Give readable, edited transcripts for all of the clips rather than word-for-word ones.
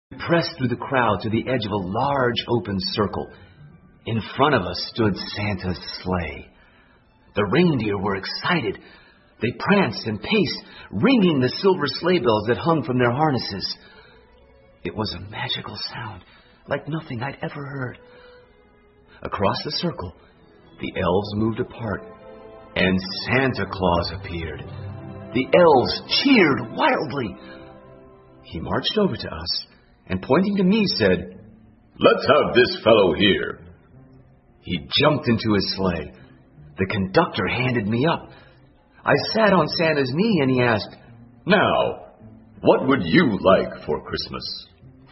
Pressed through the crowd to the edge of a large open circle. In front of us stood Santa's sleigh. The reindeer were excited. They pranced and paced, ringing the silver sleigh bells that hung from their harnesses. It was a magical sound, like nothing I'd ever heard. Across the circle, the elves moved apart, and Santa Claus appeared. The elves cheered wildly. He marched over to us and, pointing to me, said, "Let's have this fellow here." He jumped into his sleigh. The conductor handed me up. I sat on Santa's knee and he asked, "Now, what would you like for Christmas?"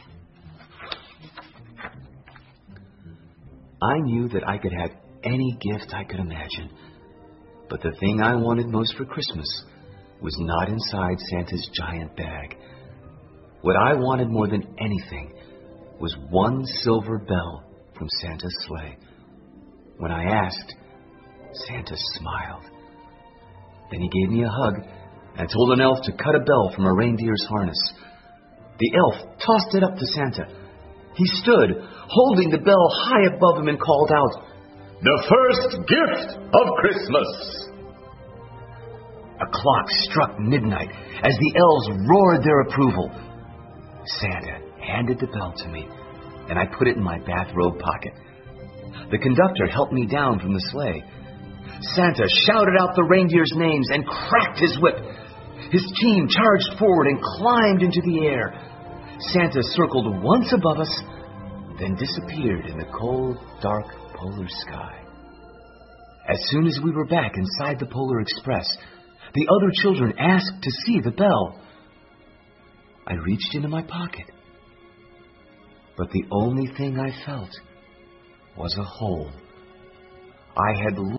I knew that I could have any gift I could imagine, but the thing I wanted most for Christmas was not inside Santa's giant bag. What I wanted more than anything was one silver bell from Santa's sleigh. When I asked, Santa smiled. Then he gave me a hug and told an elf to cut a bell from a reindeer's harness. The elf tossed it up to Santa. He stood, holding the bell high above him, and called out, "The first gift of Christmas!" A clock struck midnight as the elves roared their approval. Santa handed the bell to me, and I put it in my bathrobe pocket. The conductor helped me down from the sleigh. Santa shouted out the reindeers' names and cracked his whip. His team charged forward and climbed into the air. Santa circled once above us, then disappeared in the cold, dark polar sky. As soon as we were back inside the Polar Express, the other children asked to see the bell. I reached into my pocket, but the only thing I felt was a hole. I had